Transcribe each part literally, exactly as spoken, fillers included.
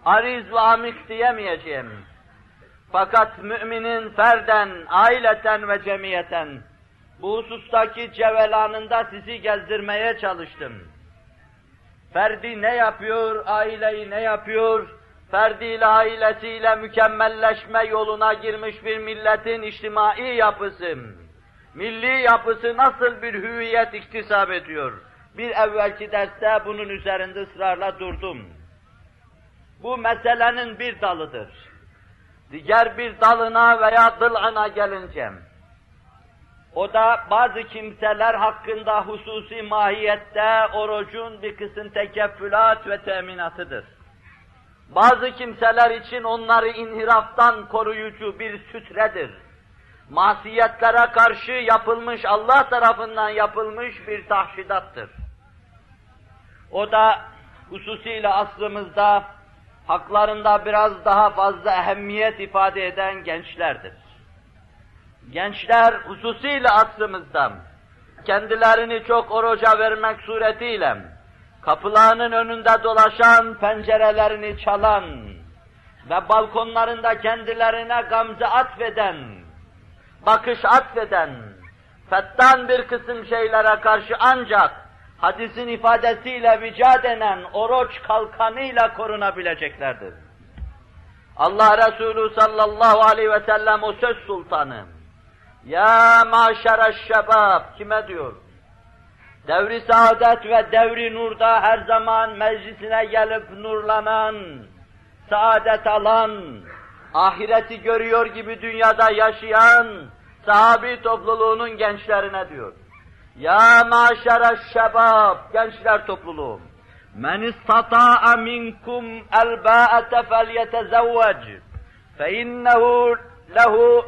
ariz ve amik diyemeyeceğim. Fakat müminin ferden, aileten ve cemiyeten bu husustaki cevelanında sizi gezdirmeye çalıştım. Ferdi ne yapıyor, aileyi ne yapıyor, ferdiyle ailesiyle mükemmelleşme yoluna girmiş bir milletin içtimai yapısı, milli yapısı nasıl bir hüviyet iktisap ediyor? Bir evvelki derste bunun üzerinde ısrarla durdum. Bu meselenin bir dalıdır. Diğer bir dalına veya dıl'ına gelince, o da bazı kimseler hakkında hususi mahiyette orucun bir kısım tekeffülat ve teminatıdır. Bazı kimseler için onları inhiraftan koruyucu bir sütredir. Masiyetlere karşı yapılmış, Allah tarafından yapılmış bir tahşidattır. O da hususiyle asrımızda haklarında biraz daha fazla ehemmiyet ifade eden gençlerdir. Gençler hususiyle asrımızda kendilerini çok oruca vermek suretiyle kapılarının önünde dolaşan, pencerelerini çalan ve balkonlarında kendilerine gamze atfeden, bakış atfeden, fettan bir kısım şeylere karşı ancak hadisin ifadesiyle vica denen oruç kalkanıyla korunabileceklerdir. Allah Resulü sallallahu aleyhi ve sellem o söz sultanı, ya maşereşşebab, kime diyor? Devri saadet ve devri nurda her zaman meclisine gelip nurlanan, saadet alan, ahireti görüyor gibi dünyada yaşayan sahabi topluluğunun gençlerine diyor. Ya maşereşşebab, gençler topluluğu. Men istata'a minkum el-ba'ete felyetezevvec fe innehu lehu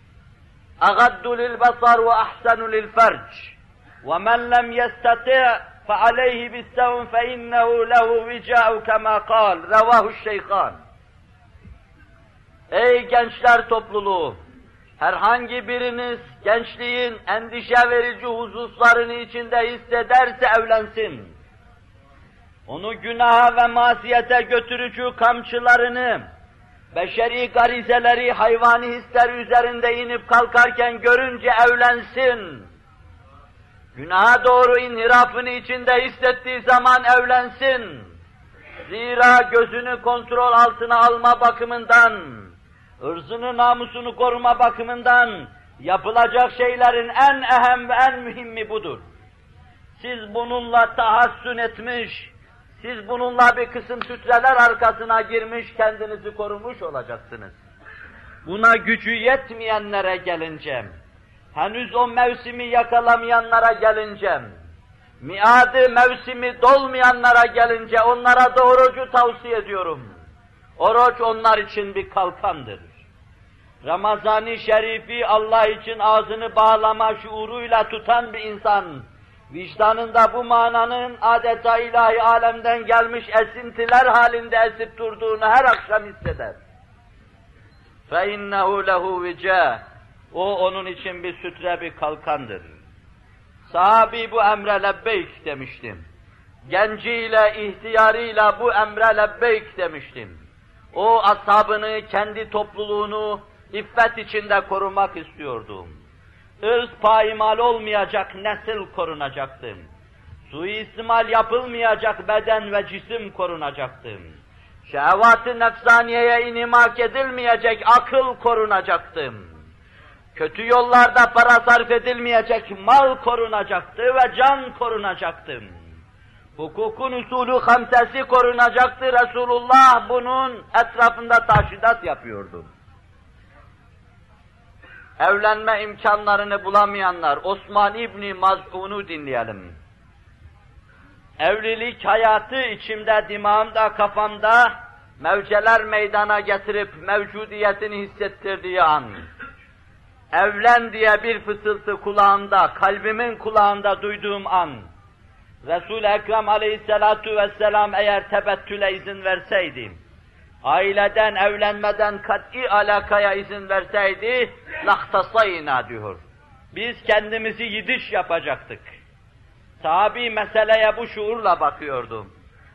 agaddu lil-basar ve ahsenu lil-ferc. وَمَنْ لَمْ يَسْتَطِعْ فَعَلَيْهِ بِالسَّوْمِ فَإِنَّهُ لَهُ وِجَاءُ كَمَا قَالَ رَوَاهُ الشَّيْخَانِ. Ey gençler topluluğu! Herhangi biriniz gençliğin endişe verici hususlarını içinde hissederse evlensin. Onu günaha ve masiyete götürücü kamçılarını, beşeri garizeleri, hayvani hisler üzerinde inip kalkarken görünce evlensin. Günaha doğru inhirafını içinde hissettiği zaman evlensin. Zira gözünü kontrol altına alma bakımından, ırzını, namusunu koruma bakımından yapılacak şeylerin en ehem ve en mühimmi budur. Siz bununla tahassün etmiş, siz bununla bir kısım sütreler arkasına girmiş, kendinizi korumuş olacaksınız. Buna gücü yetmeyenlere gelince, henüz o mevsimi yakalamayanlara gelince, miadı mevsimi dolmayanlara gelince onlara da orucu tavsiye ediyorum. Oruç onlar için bir kalkandır. Ramazan-ı Şerif'i Allah için ağzını bağlama şuuruyla tutan bir insan, vicdanında bu mananın adeta ilahi alemden gelmiş esintiler halinde esip durduğunu her akşam hisseder. فَاِنَّهُ لَهُ وِجَاهِ O onun için bir sütre, bir kalkandır. Sahabi bu emre lebbeyk demiştim. Genciyle, ihtiyarıyla bu emre lebbeyk demiştim. O ashabını, kendi topluluğunu iffet içinde korumak istiyordum. Irz paymal olmayacak nesil korunacaktı. Suistimal yapılmayacak beden ve cisim korunacaktı. Şehvat-ı nefsaniyeye inimak edilmeyecek akıl korunacaktı. Kötü yollarda para sarf edilmeyecek mal korunacaktı ve can korunacaktı. Hukukun usulü hamsesi korunacaktı. Resulullah bunun etrafında taşidat yapıyordu. Evlenme imkanlarını bulamayanlar, Osman İbni Maz'un'u dinleyelim. Evlilik hayatı içimde, dimağımda, kafamda mevceler meydana getirip mevcudiyetini hissettirdiği an, evlen diye bir fısıltı kulağımda, kalbimin kulağında duyduğum an, Resul-i Ekrem aleyhissalatu vesselam eğer tebettüle izin verseydi, aileden, evlenmeden kat'i alakaya izin verseydi, lahtasayna diyor. Biz kendimizi yidiş yapacaktık. Sahabi meseleye bu şuurla bakıyordum.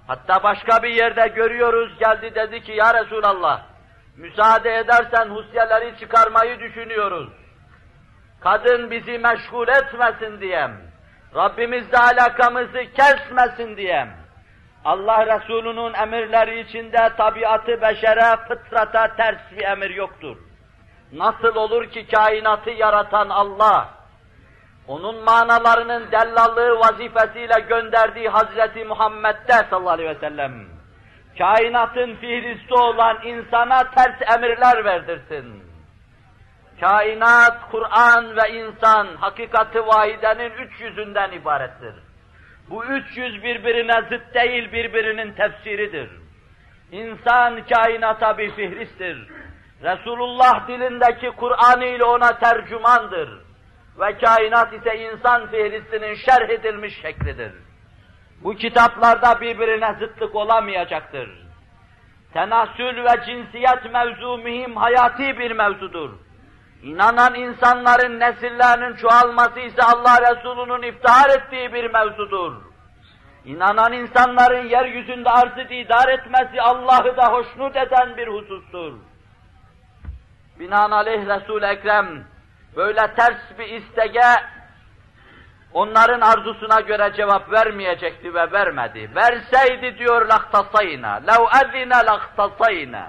Hatta başka bir yerde görüyoruz, geldi dedi ki ya Resulallah, müsaade edersen husyeleri çıkarmayı düşünüyoruz. Kadın bizi meşgul etmesin diyem, Rabbimizle alakamızı kesmesin diyem. Allah Resulü'nün emirleri içinde tabiatı beşere, fıtrata ters bir emir yoktur. Nasıl olur ki kainatı yaratan Allah, onun manalarının dellallığı vazifesiyle gönderdiği Hazreti Muhammed'de sallallahu aleyhi ve sellem, kainatın fihristi olan insana ters emirler verdirsin. Kainat, Kur'an ve insan, hakikati vahidenin üç yüzünden ibarettir. Bu üç yüz birbirine zıt değil, birbirinin tefsiridir. İnsan kainata bir fihristtir. Resulullah dilindeki Kur'an ile ona tercümandır. Ve kainat ise insan fihristinin şerh edilmiş şeklidir. Bu kitaplarda birbirine zıtlık olamayacaktır. Tenasül ve cinsiyet mevzu mühim, hayati bir mevzudur. İnanan insanların nesillerinin çoğalması ise Allah Resulü'nün iftihar ettiği bir mevzudur. İnanan insanların yeryüzünde arzı idare etmesi Allah'ı da hoşnut eden bir husustur. Binaenaleyh Resul-i Ekrem böyle ters bir isteğe onların arzusuna göre cevap vermeyecekti ve vermedi. Verseydi diyor lahtasayna, lev ezine lahtasayna.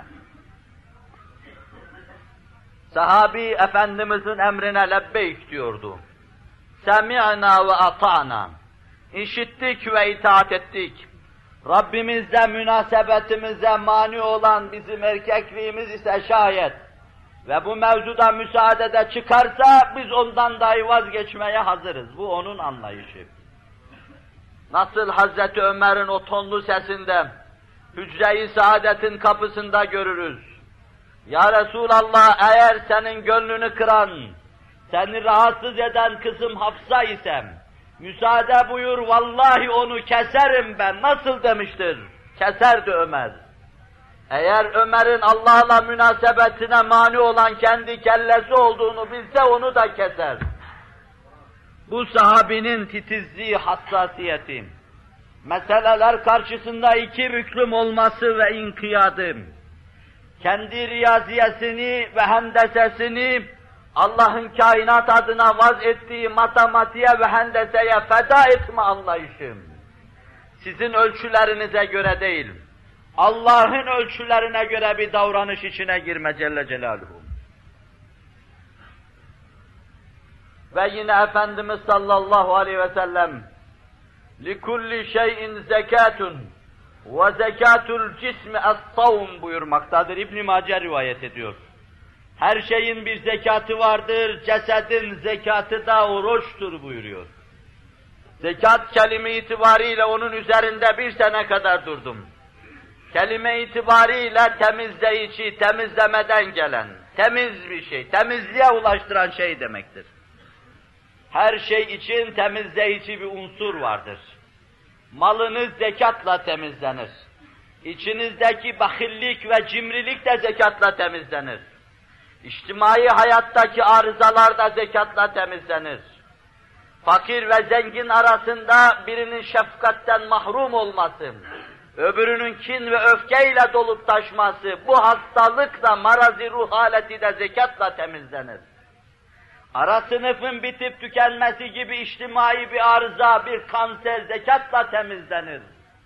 Sahabi Efendimizin emrine lebbeyk diyordu. Semi'na ve ata'na. İşittik ve itaat ettik. Rabbimizle münasebetimize mani olan bizim erkekliğimiz ise şayet ve bu mevzuda müsaadede çıkarsa biz ondan dahi vazgeçmeye hazırız. Bu onun anlayışı. Nasıl Hazreti Ömer'in o tonlu sesinde Hücre-i Saadet'in kapısında görürüz. Ya Resulallah, eğer senin gönlünü kıran, seni rahatsız eden kızım Hafsa isem, müsaade buyur, vallahi onu keserim ben, nasıl demiştir? Keserdi Ömer. Eğer Ömer'in Allah'la münasebetine mani olan kendi kellesi olduğunu bilse onu da keser. Bu sahabinin titizliği, hassasiyeti, meseleler karşısında iki büklüm olması ve inkiyadı, kendi riyaziyesini ve hendesesini Allah'ın kainat adına vaz ettiği matematiğe ve hendeseye feda etme anlayışım. Sizin ölçülerinize göre değil, Allah'ın ölçülerine göre bir davranış içine girme Celle Celaluhu. Ve yine Efendimiz sallallahu aleyhi ve sellem لِكُلِّ شَيْءٍ زَكَاتٌ وَزَكَاتُ الْجِسْمِ اَصْصَوْمُ buyurmaktadır. İbn-i Mace rivayet ediyor. Her şeyin bir zekatı vardır, cesedin zekatı da oruçtur buyuruyor. Zekat kelime itibariyle onun üzerinde bir sene kadar durdum. Kelime itibariyle temizleyici, temizlemeden gelen, temiz bir şey, temizliğe ulaştıran şey demektir. Her şey için temizleyici bir unsur vardır. Malınız zekatla temizlenir. İçinizdeki bahillik ve cimrilik de zekatla temizlenir. İçtimai hayattaki arızalar da zekatla temizlenir. Fakir ve zengin arasında birinin şefkatten mahrum olması, öbürünün kin ve öfkeyle dolup taşması, bu hastalıkla marazi ruh haleti de zekatla temizlenir. Ara sınıfın bitip tükenmesi gibi içtimai bir arıza, bir kanser zekatla temizlenir.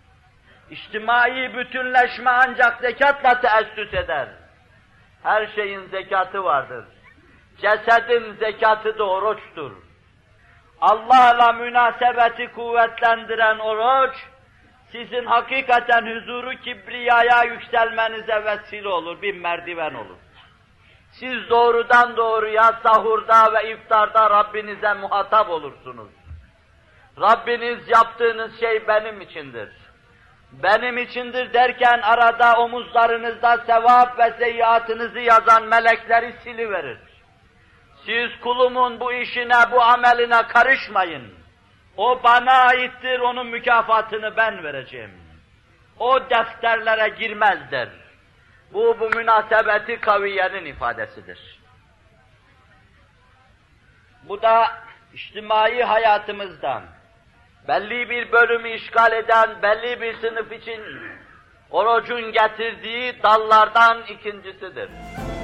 İçtimai bütünleşme ancak zekatla teessüs eder. Her şeyin zekatı vardır. Cesedin zekatı da oruçtur. Allah'la münasebeti kuvvetlendiren oruç, sizin hakikaten huzuru kibriyaya yükselmenize vesile olur, bir merdiven olur. Siz doğrudan doğruya sahurda ve iftarda Rabbinize muhatap olursunuz. Rabbiniz yaptığınız şey benim içindir. Benim içindir derken arada omuzlarınızda sevap ve seyyiatınızı yazan melekleri siliverir. Siz kulumun bu işine, bu ameline karışmayın. O bana aittir, onun mükafatını ben vereceğim. O defterlere girmez der. Bu, bu münasebeti kaviyenin ifadesidir. Bu da içtimai hayatımızdan belli bir bölümü işgal eden belli bir sınıf için orucun getirdiği dallardan ikincisidir.